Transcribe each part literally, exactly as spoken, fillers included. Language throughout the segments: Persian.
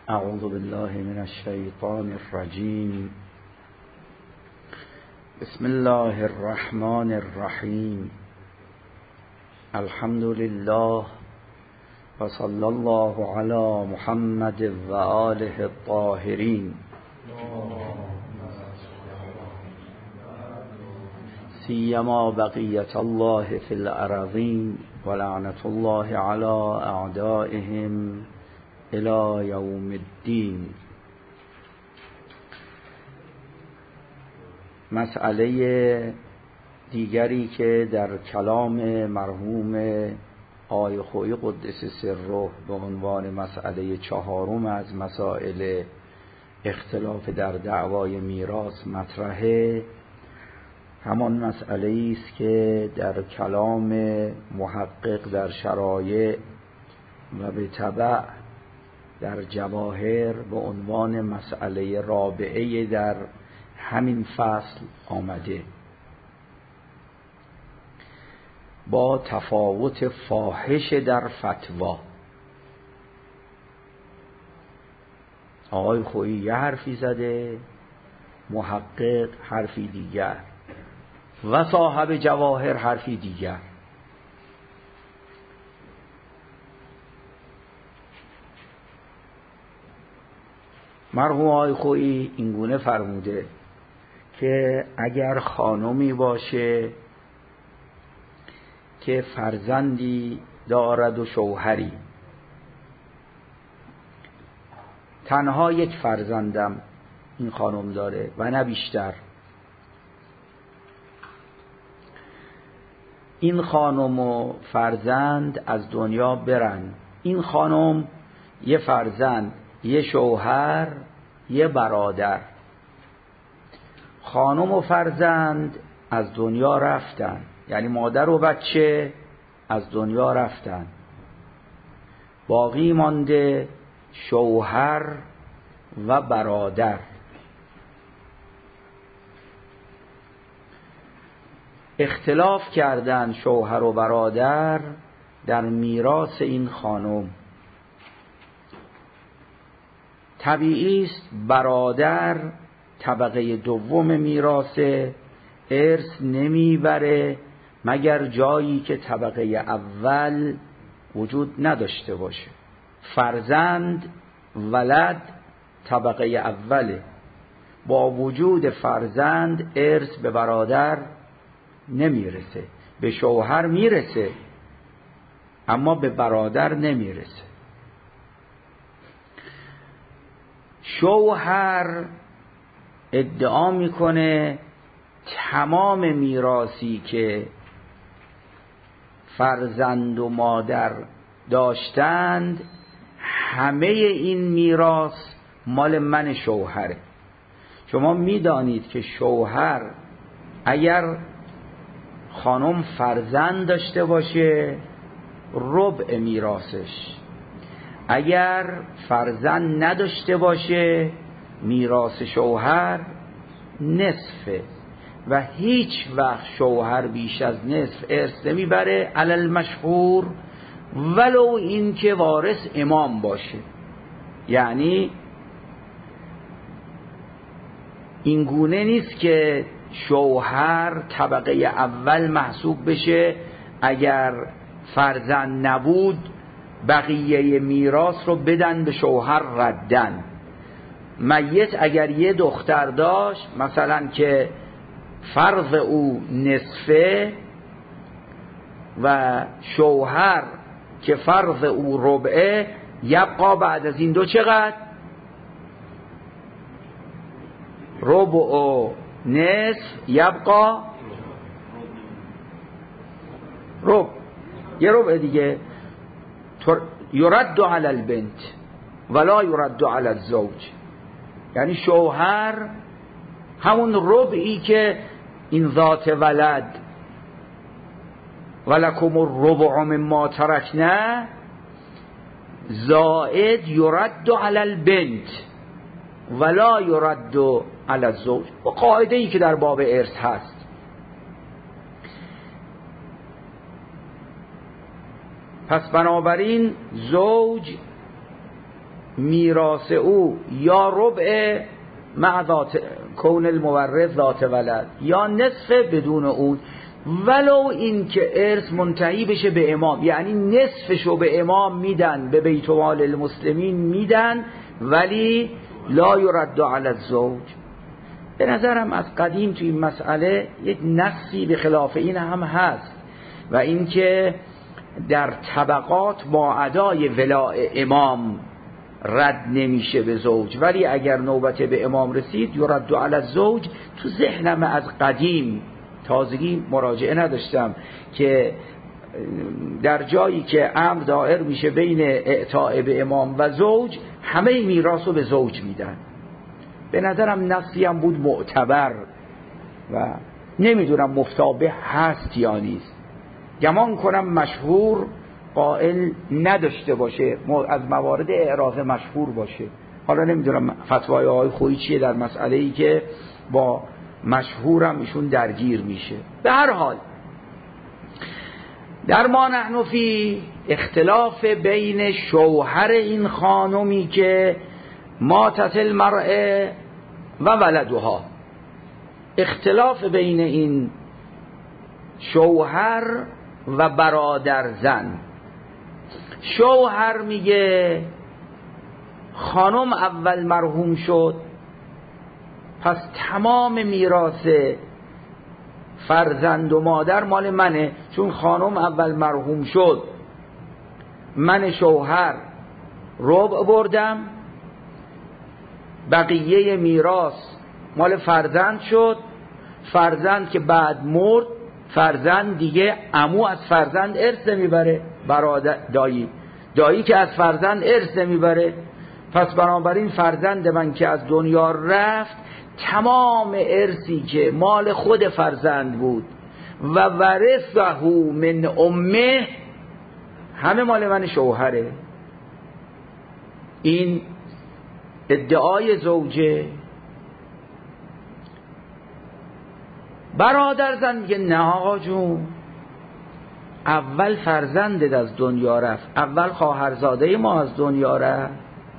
اعوذ بالله من الشیطان الرجیم. بسم الله الرحمن الرحیم. الحمد لله و صلی الله علی محمد و آله الطاهرین. سیما بقیت الله فی الارضین و لعنت الله علی اعدائهم الی یوم الدین. مسئله دیگری که در کلام مرحوم آقای خویی قدس سره به عنوان مسئله چهارم از مسائل اختلاف در دعوای میراث مطرحه، همان مسئله است که در کلام محقق در شرایع و به تبع در جواهر به عنوان مسئله رابعه در همین فصل آمده، با تفاوت فاحش در فتوا. آقای خویی یه حرفی زده، محقق حرفی دیگر و صاحب جواهر حرفی دیگر. مرحوم آقای خویی اینگونه فرموده که اگر خانمی باشه که فرزندی دارد و شوهری، تنها یک فرزندم این خانم داره و نه بیشتر، این خانم و فرزند از دنیا برن، این خانم یه فرزند، یه شوهر، یه برادر، خانم و فرزند از دنیا رفتن، یعنی مادر و بچه از دنیا رفتن، باقی مانده شوهر و برادر. اختلاف کردن شوهر و برادر در میراث این خانم. طبیعی است برادر طبقه دوم میراث، ارث نمیبره مگر جایی که طبقه اول وجود نداشته باشه. فرزند، ولد طبقه اوله، با وجود فرزند ارث به برادر نمیرسه، به شوهر میرسه اما به برادر نمیرسه. شوهر ادعا میکنه تمام میراثی که فرزند و مادر داشتند، همه این میراث مال من شوهره. شما میدانید که شوهر اگر خانم فرزند داشته باشه ربع میراثش، اگر فرزند نداشته باشه میراث شوهر نصفه و هیچ وقت شوهر بیش از نصف ارث نمیبره علی المشهور، ولو این که وارث امام باشه. یعنی این گونه نیست که شوهر طبقه اول محسوب بشه، اگر فرزند نبود بقیه میراث رو بدن به شوهر ردن. میت اگر یه دختر داشت مثلا که فرض او نصفه و شوهر که فرض او ربعه، یبقا بعد از این دو چقدر؟ ربع و نصف، یبقا ربع، یه ربع دیگه. یرد علی البنت ولا یرد علی الزوج، یعنی شوهر همون ربعی که این ذات ولد ولکم الربع مما ترکنا زائد یرد علی البنت ولا یرد علی الزوج، و قاعده ای که در باب ارث هست. پس بنابراین زوج میراث او یا ربع مع ذات کون المورث ذات ولد یا نصف بدون اون، ولو این که ارث منتهی بشه به امام، یعنی نصفشو به امام میدن، به بیت مال المسلمین میدن، ولی لا یرد علی الزوج. به نظرم از قدیم توی این مسئله یک نصی به خلاف این هم هست، و اینکه در طبقات با ادای ولاء امام رد نمیشه به زوج، ولی اگر نوبت به امام رسید یرد علی الزوج. تو ذهنم از قدیم، تازگی مراجعه نداشتم، که در جایی که امر دائر میشه بین اعطاء به امام و زوج، همه میراث رو به زوج میدن. به نظرم نصی هم بود معتبر و نمیدونم مفتابه هست یا نیست. گمان کنم مشهور قائل نداشته باشه، از موارد اعراض مشهور باشه. حالا نمیدونم فتوای آقای خویی چیه در مسئله ای که با مشهورم ایشون درگیر میشه. به هر حال در ما نحن فی اختلاف بین شوهر این خانمی که ماتت المرأه و ولدها، اختلاف بین این شوهر و برادر زن. شوهر میگه خانم اول مرحوم شد، پس تمام میراث فرزند و مادر مال منه، چون خانم اول مرحوم شد، من شوهر ربع بردم، بقیه میراث مال فرزند شد. فرزند که بعد مرد، فرزند دیگه عمو از فرزند ارث نمیبره، برادر دایی دایی که از فرزند ارث نمیبره. پس بنابراین فرزند من که از دنیا رفت، تمام ارثی که مال خود فرزند بود و ورثه من امه، همه مال من شوهره. این ادعای زوجه. برادر زن میگه نه آقا جون، اول فرزندت از دنیا رفت، اول خواهرزاده ما از دنیا رفت،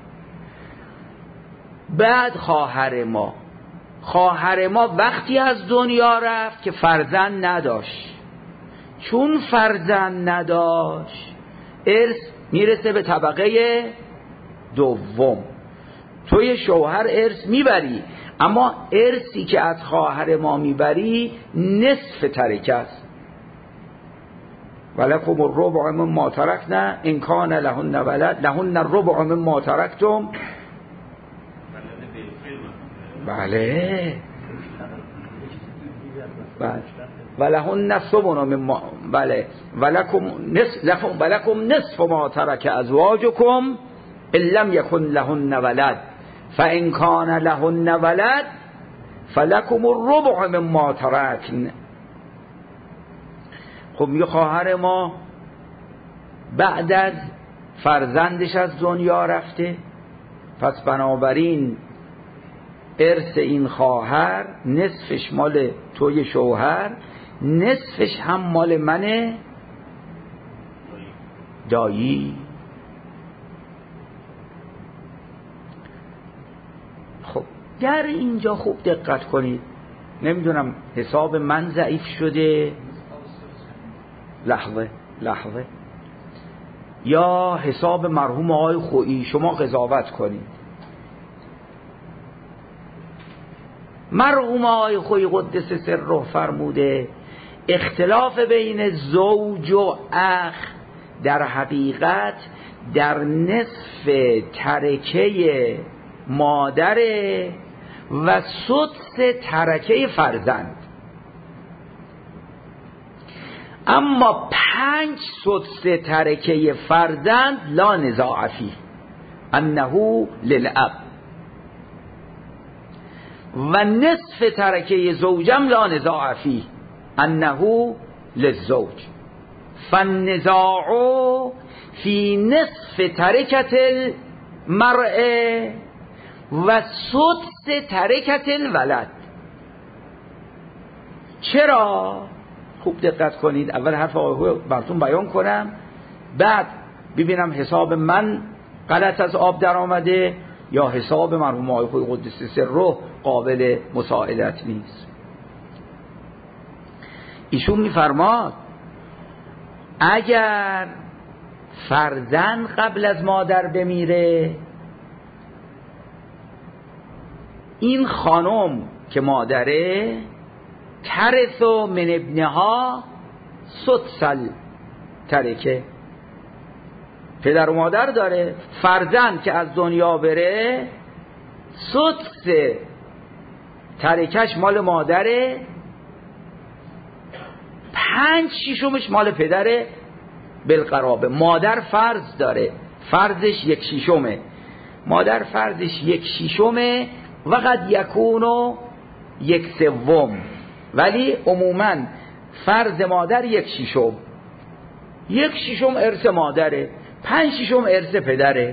بعد خواهر ما. خواهر ما وقتی از دنیا رفت که فرزند نداشت، چون فرزند نداشت ارث میرسه به طبقه دوم. توی شوهر ارث میبری، اما ارثی که از خواهر ما میبری نصف ترکه است. ولکم الربع مما ترکنا ان کان لهن ولد لهن الربع مما ترکتم. بله بله ولهن نصف مما بله ولکم نصف ولکم نصف ما ترک ازواجکم ان لم یکن لهن ولد فان کان لهن ولد فلکم الربع مما ترکن. خب میگه خواهر ما بعد از فرزندش از دنیا رفته، پس بنابراین ارث این خواهر نصفش مال توی شوهر، نصفش هم مال منه دایی. خب در اینجا خوب دقت کنید، نمیدونم حساب من ضعیف شده، لحظه لحظه یا حساب مرحوم آقای خویی، شما قضاوت کنید. مرحوم آقای خویی قدس سره فرموده اختلاف بین زوج و اخ در حقیقت در نصف ترکه مادره و سدس ترکه فرزند، اما پنج سدس ترکه فرزند لا نزاع فیه انه للاب، و نصف ترکه زوجم لا نزاع فیه انه للزوج. فالنزاع فی نصف ترکت المرء و سدس ترکت الولد. چرا؟ خوب دقت کنید، اول حرف آقای براتون بیان کنم، بعد ببینم حساب من غلط از آب در آمده یا حساب مرحوم آقای خویی قدس سره قابل مساعدت نیست. ایشون میفرماد اگر فرزند قبل از مادر بمیره، این خانم که مادره ترث من ابنها سدس ترکه، پدر و مادر داره، فرزند که از دنیا بره سدس ترکش مال مادره، پنج شیشمش مال پدره بالقرابه. مادر فرض داره، فرضش یک شیشمه، مادر فرضش یک شیشمه و قد یکونو یک سوم، ولی عموما فرض مادر یک شیشم، یک شیشم ارث مادره، پنج شیشم ارث پدره.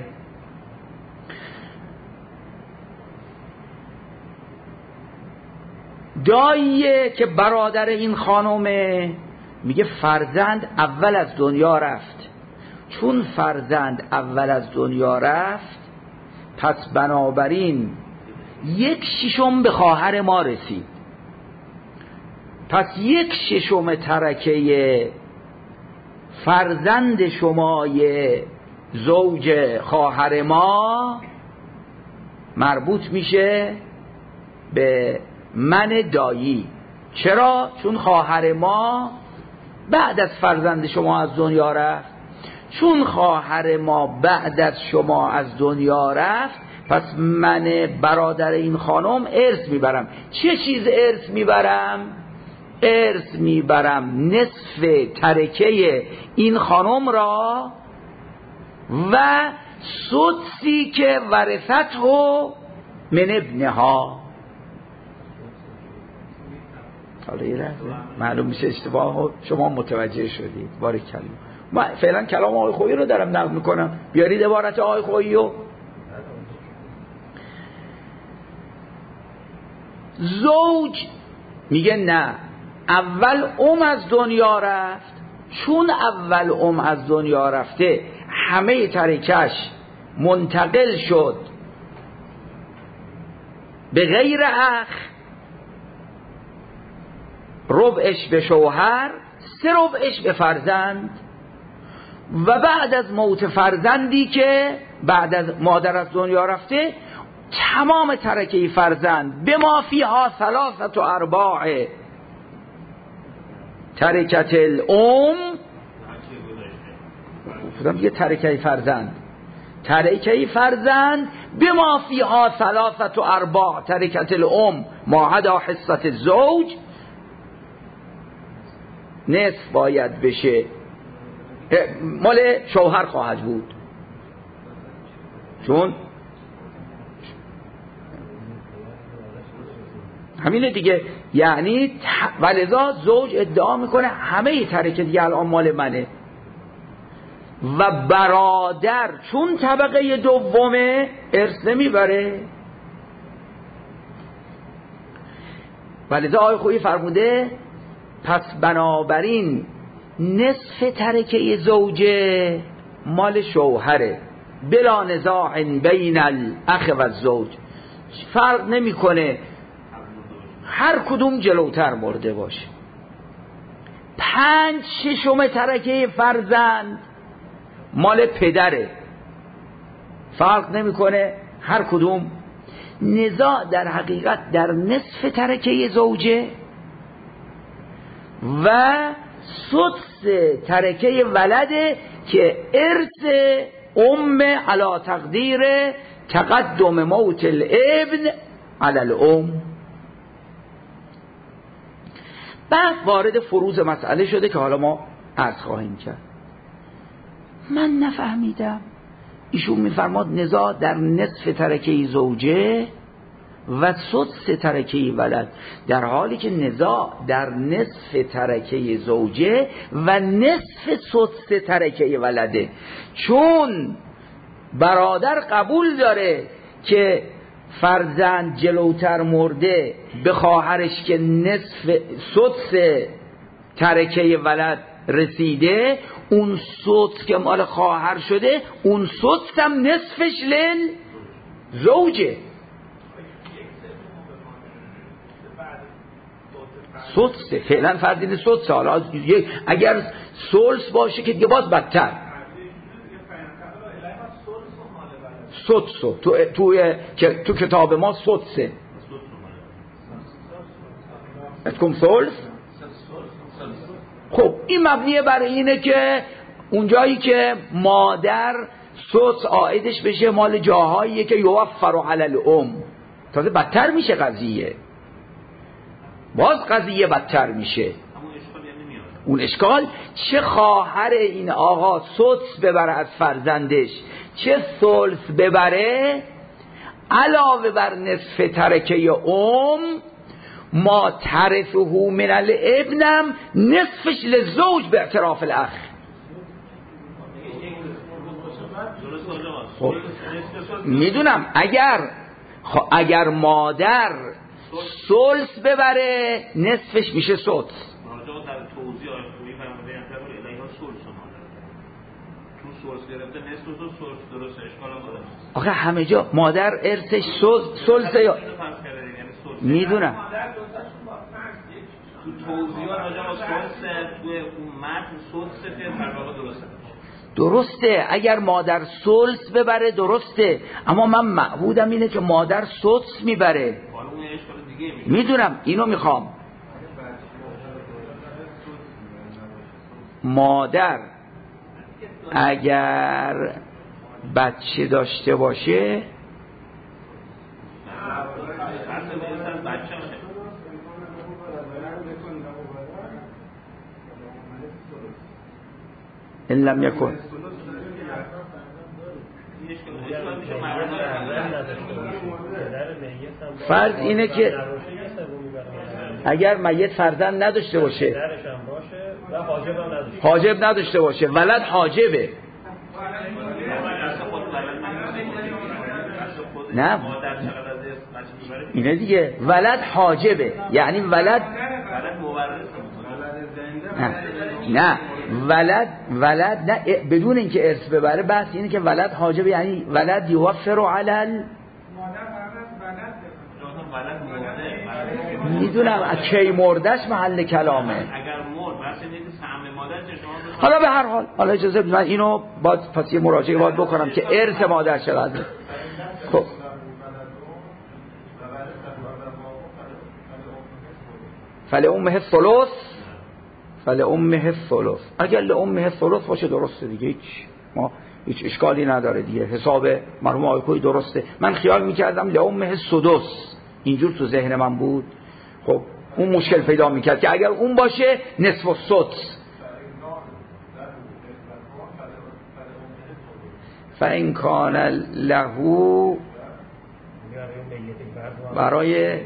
داییه که برادر این خانومه میگه فرزند اول از دنیا رفت، چون فرزند اول از دنیا رفت پس بنابراین یک ششم به خواهر ما رسید، پس یک ششم ترکه فرزند شمای زوج خواهر ما مربوط میشه به من دایی. چرا؟ چون خواهر ما بعد از فرزند شما از دنیا رفت، چون خواهر ما بعد از شما از دنیا رفت پس من برادر این خانم ارث میبرم. چه چیز ارث میبرم؟ ارث میبرم نصف ترکه این خانم را و سدسی که ورثته من ابنها. حالا یه لحظه معلوم میشه اشتباه شما متوجه شدید. باریکلا. من فعلا کلام آقای خویی رو دارم نقل میکنم، بیارید عبارت آقای خویی رو. زوج میگه نه، اول ام از دنیا رفت، چون اول ام از دنیا رفته همه ترکش منتقل شد به غیر اخ، ربعش به شوهر، سه ربعش به فرزند، و بعد از موت فرزندی که بعد از مادر از دنیا رفته تمام ترکه فرزند به ما فیها ثلاثت و ارباع ترکت الام، گفتم یه ترکه فرزند، ترکه فرزند به ما فیها ثلاثت و ارباع ترکت الام ما عدا حصت الزوج، نصف باید بشه مال شوهر خواهد بود، چون همینه دیگه. یعنی ولذا زوج ادعا میکنه همه ترکه دیگه الان مال منه، و برادر چون طبقه دومه ارث نمیبره. ولذا آقای خویی فرموده پس بنابراین نصف ترکه زوجه مال شوهره بلا نزاع بین الاخ و الزوج، فرق نمیکنه هر کدوم جلوتر مرده باشه. پنج ششم ترکه فرزند مال پدره، فرق نمیکنه هر کدوم. نزاع در حقیقت در نصف ترکه زوجه و سدس ترکه ولده که ارث ام علی تقدیر تقدم موت الابن علی الام. بعد وارد فروض مسئله شده که حالا ما عرض خواهیم کرد. من نفهمیدم، ایشون میفرماد نزاع در نصف ترکه زوجه و سدس ترکه ولد، در حالی که نزاع در نصف ترکه زوجه و نصف سدس ترکه ولده، چون برادر قبول داره که فرزند جلوتر مرده به خواهرش که نصف سدس ترکه ولد رسیده، اون سدس که مال خواهر شده اون سدس هم نصفش لل زوجه. سدسه فعلا فردین سدسه. حالا اگر سلس باشه که دیگه باز بدتر. سدسه تو توی تو کتاب ما سدسه اتکم سلس. خب این مبنیه برای اینه که اونجایی که مادر سدس عائدش بشه مال جاهاییه که یوفر علی الام. تازه بدتر میشه قضیه، باز قضیه بدتر میشه. اون اشکال چه خواهر این آقا سدس ببره از فرزندش چه ثلث ببره، علاوه بر نصف ترکه ام ما ترثه من الابنم نصفش للزوج به اعتراف الاخ. خب میدونم اگر اگر مادر ثلث ببره نصفش میشه سدس. آخه همه جا مادر ارثش ثلثه یا میدونم تو توضیح راجع به ثلث توی اون متن ثلث که در واقع درسته. درسته اگر مادر ثلث ببره درسته، اما من معبودم اینه که مادر سدس میبره. میدونم اینو میخوام. مادر اگر بچه داشته باشه این لم یکن فرض اینه که اگر میت فرزند نداشته باشه حاجب نداشته باشه ولد حاجبه. نه اینه دیگه ولد حاجبه یعنی ولد نه نه ولد ولد نه بدون اینکه ارث ببره. بحث اینه که ولد حاجبه یعنی ولد یوفر علل. میدونم کی مردش محل کلامه. اگر مرد بس اینه که سهم مادر چه شما. حالا به هر حال حالا اجازه بدید من اینو باید پس یه مراجعه باید بکنم که ارث مادر چقدر. خب فلأمه الثلث فلأمه الثلث. اگر لأمه الثلث باشه درسته دیگه، هیچ ما هیچ اشکالی نداره دیگه. حساب مرحوم آقای درسته. من خیال میکردم لأمه السدس اینجور تو ذهن من بود. خب اون مشکل پیدا میکرد که اگر اون باشه نصف السدس. فإن کان له برای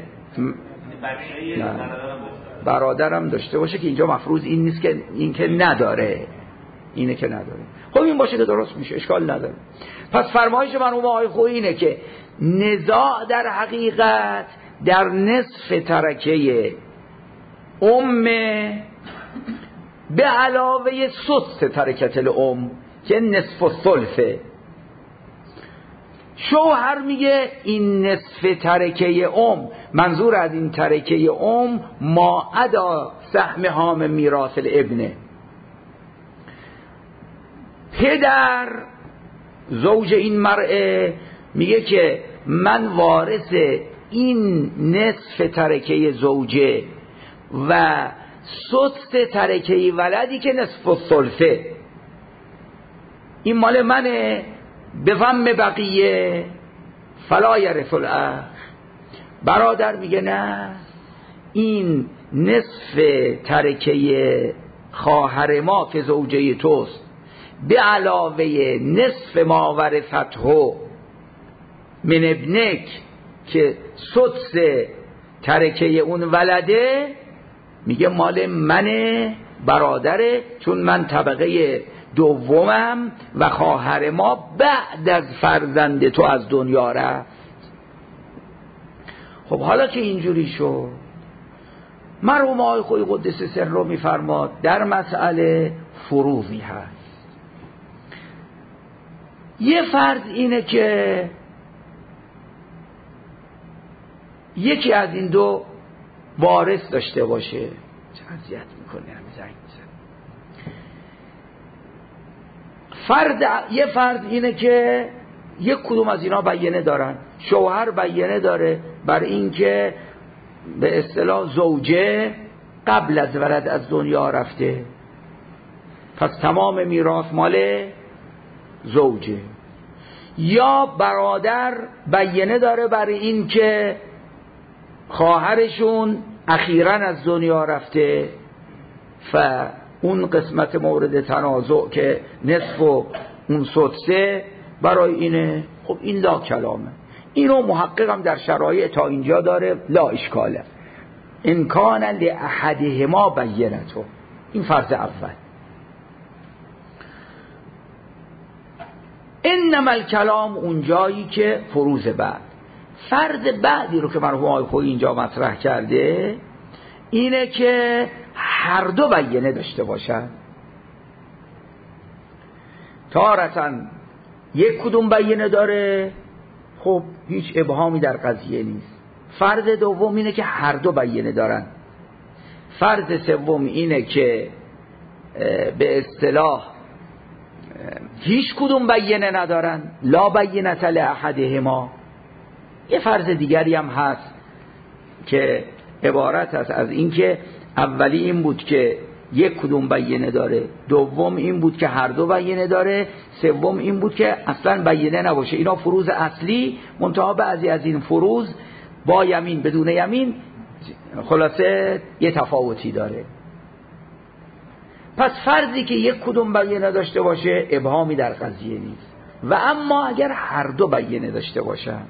برادرم داشته باشه که اینجا مفروض این نیست که این که نداره، اینه که نداره. خب این باشه که درست میشه، اشکال نداره. پس فرمایش مرحوم آقای خویی اینه که نزاع در حقیقت در نصف ترکه ام به علاوه سدس ترکت الام که نصف الثلثه. شوهر میگه این نصف ترکه ام، منظور از این ترکه ام ما عدا سهم هام میراث الابنه. پدر زوج این مرء میگه که من وارث این نصف ترکه زوجه و سدس ترکه ولدی که نصف الثلثه، این مال منه، به ضم بقیه فلا یرث الاخ. برادر میگه نه، این نصف ترکه خواهر ما که زوجه توست به علاوه نصف ما ورثته من ابنک که سدس ترکه اون ولده، میگه مال منه برادره، چون من طبقه دومم و خواهر ما بعد از فرزند تو از دنیا رفت. خب حالا که اینجوری شد، مرحوم آقای خویی قدس سر رو میفرماد در مسئله فروضی هست. یه فرض اینه که یکی از این دو وارث داشته باشه. چه اذیت میکنه همین زنگ میزنه. فرض یه فرض اینه که یک کدوم از اینا بیانه دارن. شوهر بیانه داره بر این که به اصطلاح زوجه قبل از ولد از دنیا رفته، پس تمام میراث مال زوجه. یا برادر بیانه داره بر این که خواهرشون اخیراً از دنیا رفته و اون قسمت مورد تنازع که نصف و اون سدسه برای اینه. خب این لا کلامه. اینو محققم در شرایط تا اینجا داره لا اشکاله. امکان لاحدهما بینته. این فرض اول. انما الکلام اونجایی که فروض بعد. فرض بعدی رو که مرحوم آقای خویی اینجا مطرح کرده اینه که هر دو بیانه داشته باشن. تارةً یک کدوم بیانه داره، خب هیچ ابهامی در قضیه نیست. فرض دوم اینه که هر دو بیانه دارن. فرض سوم اینه که به اصطلاح هیچ کدوم بیانه ندارن، لا بینة لاحدهما. یه فرض دیگری هم هست که عبارت است از این که اولی این بود که یک کدوم بیانه داره، دوم این بود که هر دو بیانه داره، سوم این بود که اصلا بیانه نباشه. اینا فروض اصلی، منتها بعضی از این فروض با یمین بدون یمین خلاصه یه تفاوتی داره. پس فرضی که یک کدوم بیانه داشته باشه ابهامی در قضیه نیست. و اما اگر هر دو بیانه داشته باشن،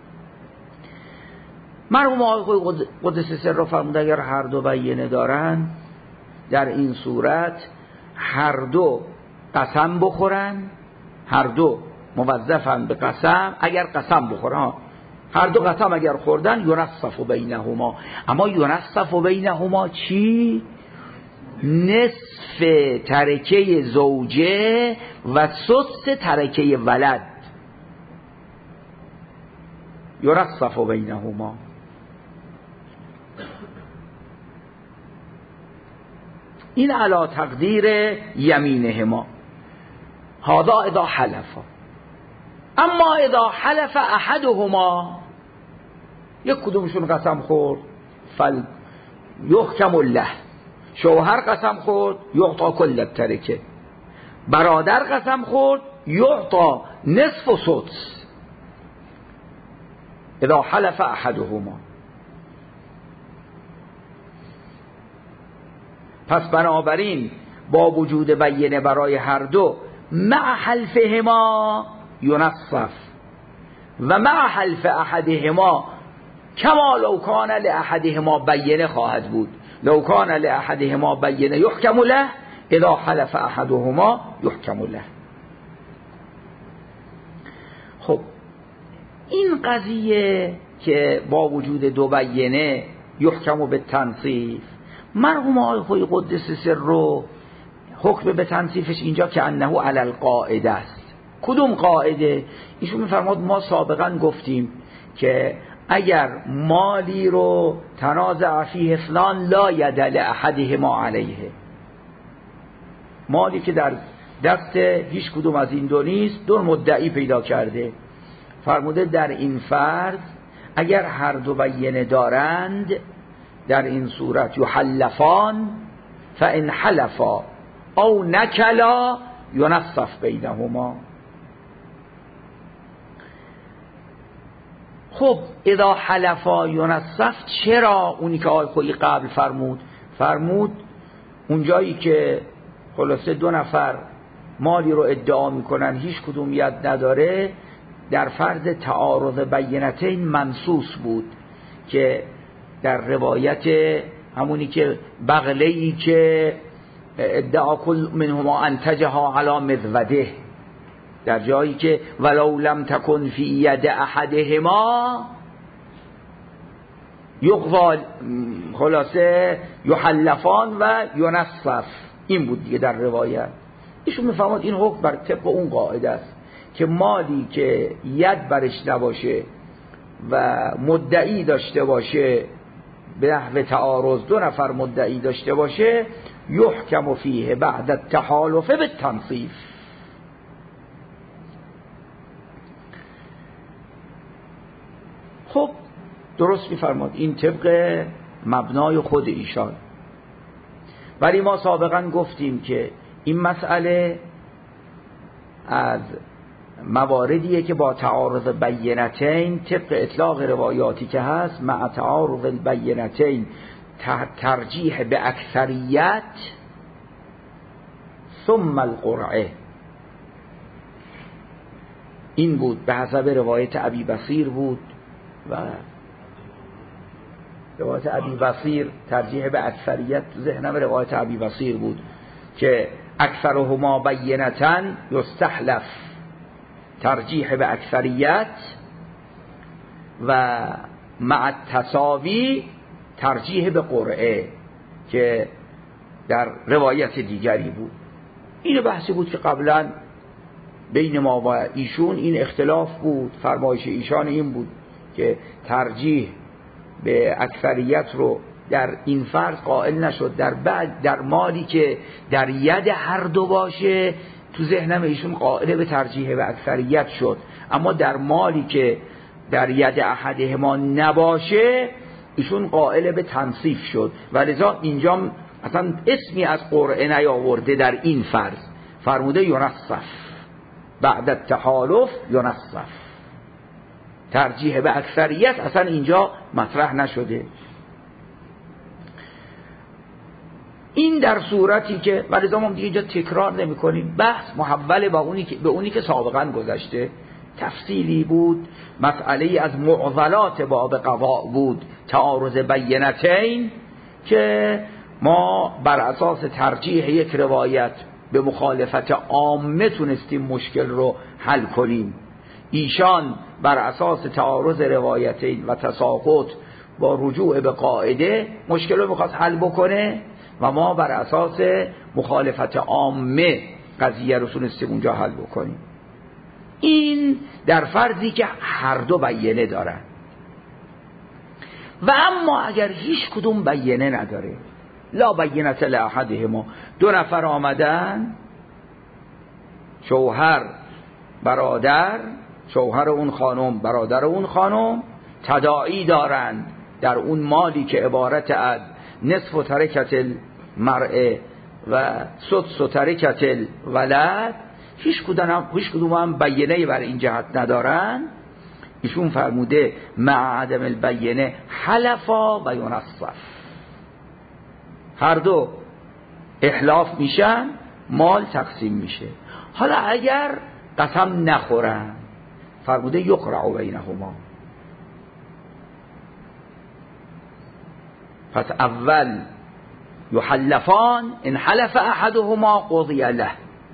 مرحوم آقای قدس سر فرمود اگر هر دو بیانه دارن، در این صورت هر دو قسم بخورن، هر دو موظفن به قسم. اگر قسم بخورن، هر دو قسم اگر خوردن یونصف بینهما. اما یونصف بینهما چی؟ نصف ترکه زوجه و سدس ترکه ولد. یونصف بینهما. این علا تقدیر یمینهما. هذا اذا حلفا. اما اذا حلف احدهما، یک کدومشون قسم خورد، فل یحکم له. شوهر قسم خورد، یعطا کل الترکه. برادر قسم خورد، یعطا نصف و سدس. اذا حلف احدهما. پس بنابراین با وجود بیانه برای هر دو، مع حلفهما یونصف و مع حلف احدهما کما لو کان لاحدهما بیانه خواهد بود. لو کان لاحدهما بیانه یحکم له، اذا حلف احدهما یحکم له. خب این قضیه که با وجود دو بیانه یحکم به تنصیف، مرحوم آقای خویی قدس سر رو حکم به تنصیفش اینجا که انه علی القاعده است. کدوم قاعده؟ ایشون میفرماد ما سابقا گفتیم که اگر مالی رو تنازع فیه اثنان لا ید لاحدهما علیه، مالی که در دست هیچ کدوم از این دو نیست، دو مدعی پیدا کرده، فرموده در این فرض اگر هر دو بیانه دارند، در این صورت یحلفان فان حلفا او نکلا یونصف بینهما. خب اذا حلفا یونصف، چرا؟ اونی که آقای خویی قبل فرمود فرمود اونجایی که خلاصه دو نفر مالی رو ادعا میکنن هیچ کدوم ید نداره، در فرض تعارض بینتین منصوص بود که در روایت همونی که بغله‌ای که ادعا کل منهما انتجها علی مذوده، در جایی که ولو لم تکن فی ید احدهما یقضى، خلاصه یحلفان و یونصف. این بود دیگه در روایت. ایشون میفهمد این حکم بر طبق اون قاعده است که مالی که ید برش نباشه و مدعی داشته باشه، به نحو تعارض دو نفر مدعی داشته باشه، یحکم فیه بعد التحالف بالتنصیف. خب درست میفرماد، این طبق مبنای خود ایشان. ولی ما سابقا گفتیم که این مسئله از مواردیه که با تعارض بینتین طبق اطلاق روایاتی که هست، مع تعارض البینتین ترجیح به اکثریت ثم القرعه. این بود به حسب روایت ابی بصیر بود و روایت ابی بصیر ترجیح به اکثریت تو ذهنم روایت ابی بصیر بود که اکثرهما بینتن یستحلف، ترجیح به اکثریت، و مع التساوی ترجیح به قرعه که در روایت دیگری بود. این بحثی بود که قبلا بین ما و ایشون این اختلاف بود. فرمایش ایشان این بود که ترجیح به اکثریت رو در این فرض قائل نشد، در بعد در مالی که در ید هر دو باشه تو ذهنم ایشون قائل به ترجیح به اکثریت شد، اما در مالی که در ید احدهما نباشه ایشون قائل به تنصیف شد و لذا اینجا اصلا اسمی از قرعه نیاورده. در این فرض فرموده ینصف بعد التحالف، ینصف ترجیح به اکثریت اصلا اینجا مطرح نشده. این در صورتی که ولی ما دیگه اینجا تکرار نمی کنیم، بحث محول به اونی که به اونی که سابقا گذشته تفصیلی بود. مسئله از معضلات باب قضا بود، تعارض بینتین، که ما بر اساس ترجیح یک روایت به مخالفت عامه تونستیم مشکل رو حل کنیم. ایشان بر اساس تعارض روایتین و تساقط با رجوع به قاعده مشکل رو میخواست حل بکنه و ما بر اساس مخالفت عامه قضیه رو تونستیم اونجا حل بکنیم. این در فرضی که هر دو بیینه دارن. و اما اگر هیچ کدوم بیینه نداره، لا بینت لاحدهما، دو نفر آمدن، شوهر برادر، شوهر اون خانم برادر اون خانم، تداعی دارند در اون مالی که عبارت از نصف و ترکت المرء و سدس و ترکت الولد، هیچ کدوم هیچ کدوم هم بیینه بر این جهت ندارن. ایشون فرموده مع عدم البینه حلفا و ینصف، هر دو احلاف میشن، مال تقسیم میشه. حالا اگر قسم نخورن فرموده یقرع بینهما، پس اول یحلفان، ان حلف احدهما قضی له.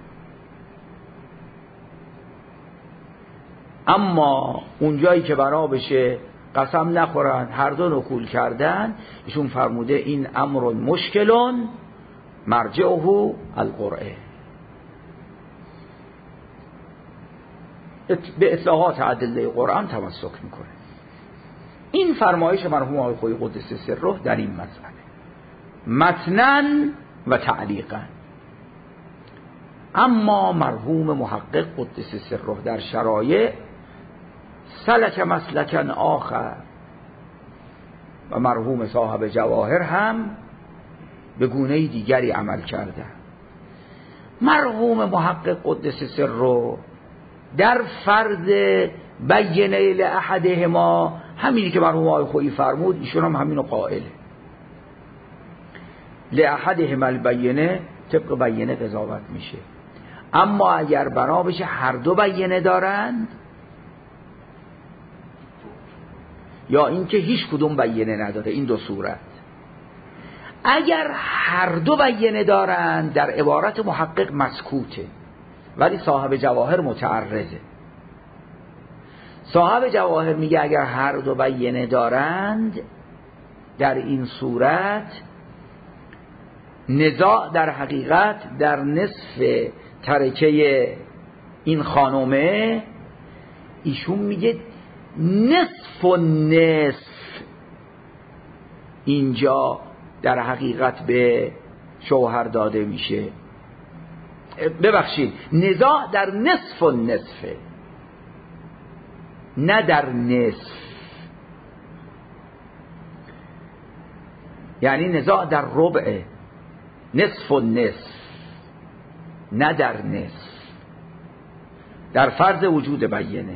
اما اونجایی که بنا بشه قسم نخورن، هر دو نکول کردن، ایشون فرموده این امر مشکلون مرجعه القرعه، به اطلاقات ادله قرآن تمسک میکنه. این فرمایش مرحوم آقای خویی قدس سره در این مسئله متناً و تعلیقاً. اما مرحوم محقق قدس سره در شرایع سلک مسلکن آخر و مرحوم صاحب جواهر هم به گونه دیگری عمل کرده. مرحوم محقق قدس سره در فرض بینه لاحدهما همینی که مرحوم آقای خویی فرمود، ایشون هم همینو قائله. لاحدهما البینه طبق بینه قضاوت میشه. اما اگر بنا بشه هر دو بینه دارند یا اینکه هیچ کدوم بینه نداره، این دو صورت. اگر هر دو بینه دارند در عبارت محقق مسکوته، ولی صاحب جواهر متعرضه. صاحب جواهر میگه اگر هر دو بینه دارند در این صورت نزاع در حقیقت در نصف ترکه این خانومه. ایشون میگه نصف و نصف اینجا در حقیقت به شوهر داده میشه. ببخشید، نزاع در نصف و نصفه، نه در نصف. یعنی نزاع در ربع، نصف و نصف، نه در نصف. در فرض وجود بیینه،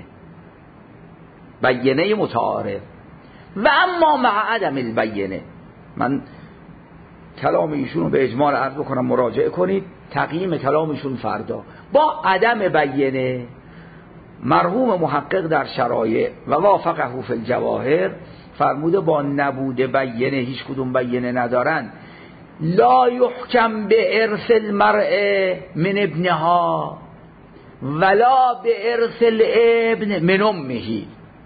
بیینه متعارض. و اما مع عدم البینه، من کلام ایشون رو به اجمال عرض بکنم، مراجعه کنید، تقییم کلامشون فردا. با عدم بیینه، مرحوم محقق در شرایع و وافقه فی الجواهر فرموده با نبود بیینه، هیچ کدوم بیینه ندارن، لا یحکم به ارث المرء من ابنها ولا به ارث الابن من امه.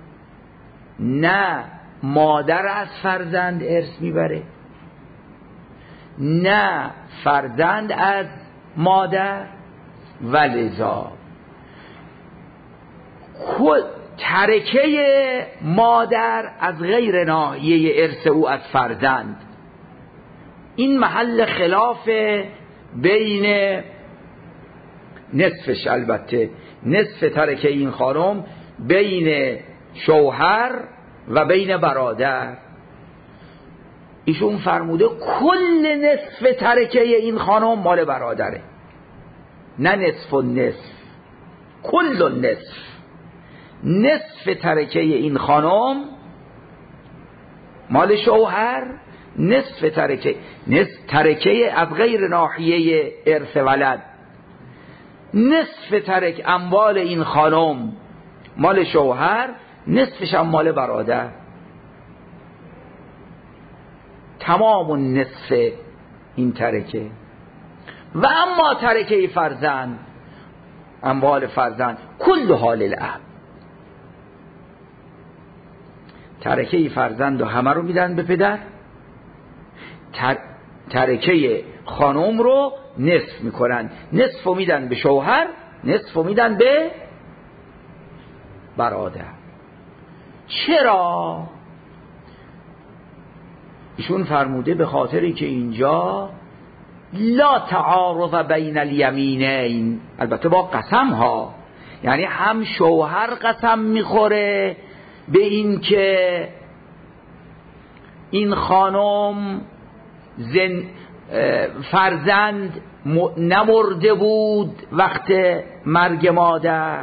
نه مادر از فرزند ارث میبره، نه فرزند از مادر. ولذا ترکه مادر از غیر ناحیه ارث او از فرزند، این محل خلاف بین نصفش، البته نصف ترکه این خانم بین شوهر و بین برادر. ایشون فرموده کل نصف ترکه این خانم مال برادره، نه نصف و نصف، کل نصف. نصف ترکه این خانم مال شوهر، نصف ترکه، نصف ترکه از غیر ناحیه ارث ولد، نصف ترک اموال این خانم مال شوهر، نصفش هم مال برادر. تمام نصف این ترکه. و اما ترکه فرزند، اموال فرزند، کل حال الاب، ترکه فرزند و همه رو میدن به پدر، تر... ترکه خانم رو نصف میکنن، نصف رو میدن به شوهر، نصف رو میدن به برادر. چرا؟ ایشون فرموده به خاطری که اینجا لا تعارض بین الیمینین، البته با قسم ها، یعنی هم شوهر قسم میخوره به این که این خانم زن فرزند نمرده بود وقت مرگ مادر،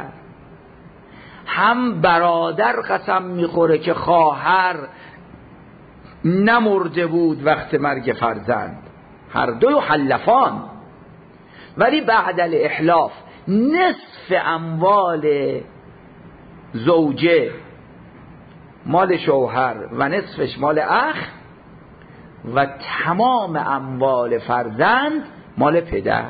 هم برادر قسم میخوره که خواهر نمرده بود وقت مرگ فرزند، هر دو حلفان. ولی بعد الاحلاف نصف اموال زوجه مال شوهر و نصفش مال اخ، و تمام اموال فرزند مال پدر.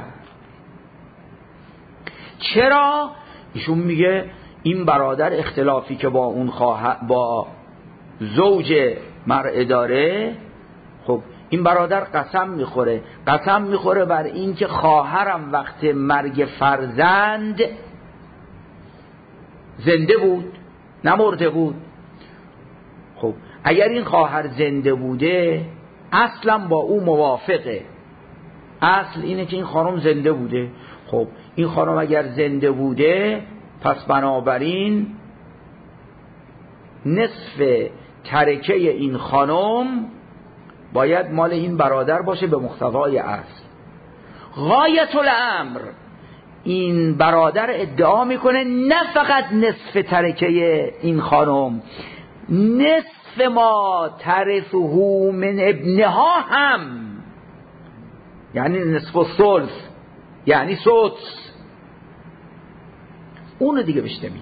چرا؟ ایشون میگه این برادر اختلافی که با اون خواهر با زوج مرء داره، خب این برادر قسم میخوره، قسم میخوره بر این که خواهرم وقت مرگ فرزند زنده بود، نمرده بود. خب اگر این خواهر زنده بوده، اصلا با او موافقه، اصل اینه که این خانم زنده بوده. خب این خانم اگر زنده بوده، پس بنابراین نصف ترکه این خانم باید مال این برادر باشه به مقتضای اصل. غایت الامر، این برادر ادعا میکنه نه فقط نصف ترکه این خانم، نصف ما ترثه من ابنها هم، یعنی نصف و ثلث، یعنی سدس، اونو دیگه بهش نمیدن.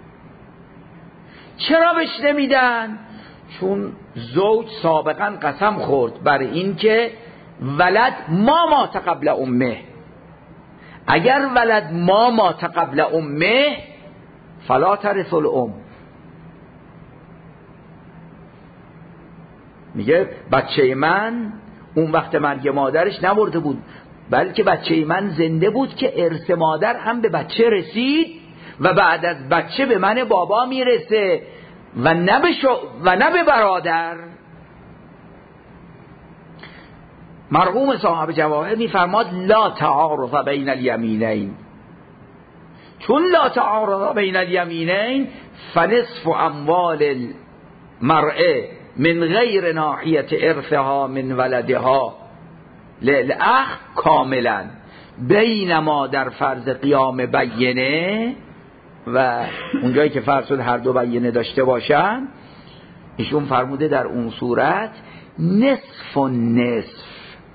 چرا بهش نمیدن؟ چون زوج سابقا قسم خورد بر این که ولد ما مات قبل امه، اگر ولد ما مات قبل امه فلا ترث الام. میگه بچه من اون وقت مرگ مادرش نبرده بود، بلکه بچه من زنده بود که ارث مادر هم به بچه رسید و بعد از بچه به من بابا میرسه و نه به شو و نه به برادر. مرحوم صاحب جواهر میفرماد لا تعارض بین الیمینین، چون لا تعارض بین الیمینین فنصف اموال المرأة من غیر ناحیت ارثها من ولدها للاخ کاملا، بینما در فرض قیام بینه و اونجایی که فرض شد هر دو بینه داشته باشن، ایشون فرموده در اون صورت نصف و نصف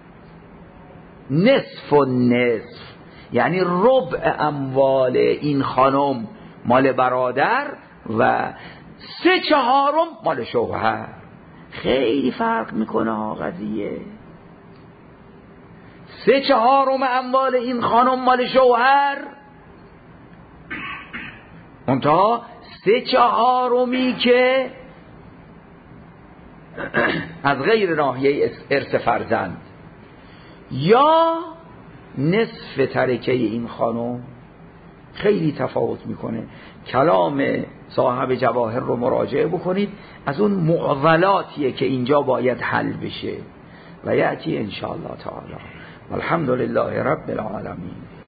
نصف و نصف، یعنی ربع اموال این خانم مال برادر و سه چهارم مال شوهر. خیلی فرق میکنه ها قضیه. سه چهارم اموال این خانم مال شوهر، منتها سه چهارمی که از غیر ناحیه ارث فرزند، یا نصف ترکه این خانم. خیلی تفاوت میکنه. کلام صاحب جواهر رو مراجعه بکنید، از اون معضلاتیه که اینجا باید حل بشه و یأتی ان شاء الله تعالی. والحمد لله رب العالمین.